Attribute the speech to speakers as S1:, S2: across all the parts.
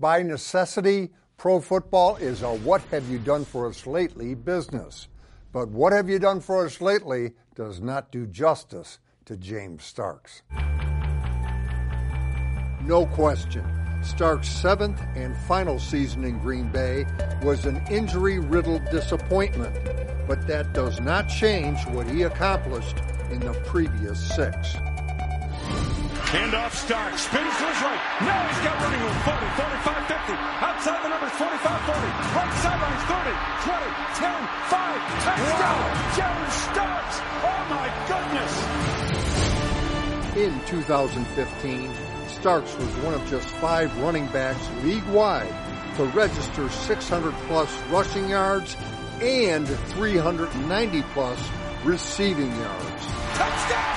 S1: By necessity, pro football is a what have you done for us lately business. But what have you done for us lately does not do justice to James Starks. No question, Starks' seventh and final season in Green Bay was an injury-riddled disappointment, but that does not change what he accomplished in the previous 6.
S2: Handoff Starks, spins to his right. Now he's got running room. 40, 45, 50. Outside the numbers, 45, 40. Right sidelines, 30, 20, 10, 5. Touchdown, wow. James Starks. Oh, my goodness.
S1: In 2015, Starks was one of just 5 running backs league-wide to register 600-plus rushing yards and 390-plus receiving yards.
S2: Touchdown!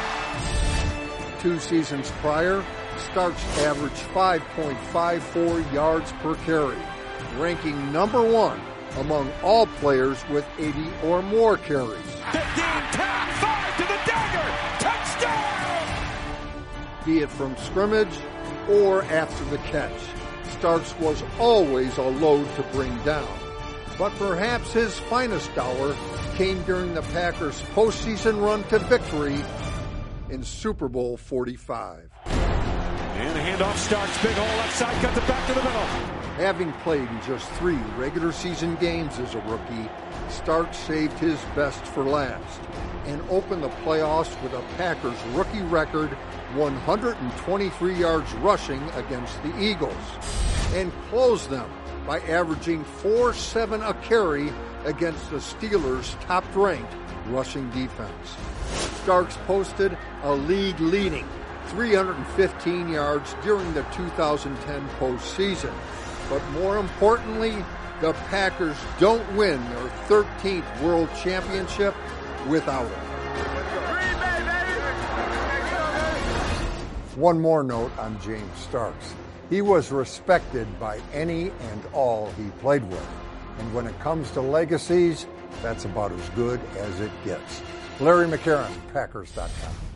S1: 2 seasons prior, Starks averaged 5.54 yards per carry, ranking number 1 among all players with 80 or more carries.
S2: 15, 10, 5 to the dagger! Touchdown!
S1: Be it from scrimmage or after the catch, Starks was always a load to bring down. But perhaps his finest hour came during the Packers' postseason run to victory in Super Bowl 45.
S2: And the handoff Starks, big hole left side, cuts it back to the middle.
S1: Having played in just 3 regular season games as a rookie, Starks saved his best for last and opened the playoffs with a Packers rookie record 123 yards rushing against the Eagles, and closed them by averaging 4.7 a carry against the Steelers' top-ranked rushing defense. Starks posted a league-leading 315 yards during the 2010 postseason. But more importantly, the Packers don't win their 13th World Championship without him. One more note on James Starks. He was respected by any and all he played with. And when it comes to legacies, that's about as good as it gets. Larry McCarron, Packers.com.